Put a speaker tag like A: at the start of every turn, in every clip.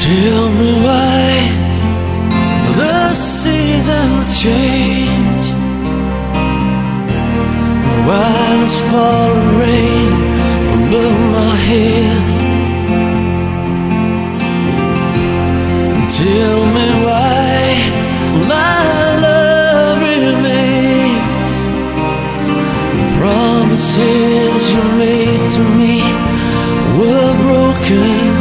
A: Tell me why the seasons change, why there's falling rain above my head. Tell me why my love remains. The promises you made to me were broken,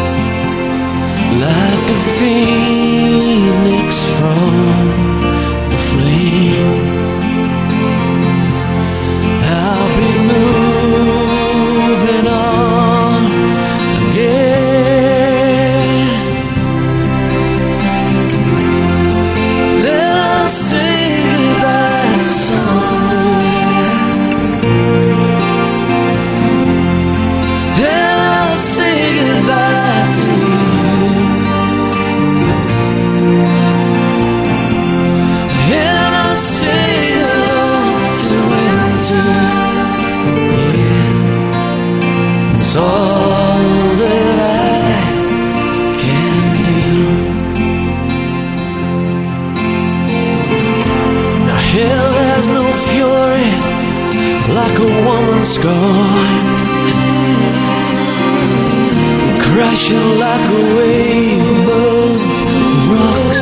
A: like a phoenix from the flames. I'll be moving on again. Then I'll say goodbye to someday, and I'll say goodbye to you. And I'll say hello to winter. Yeah. It's all that I can do. Now hell has no fury like a woman scorned, crashing like a wave above the rocks.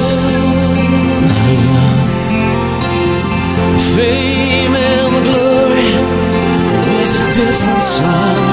A: Fame and the glory was a different song.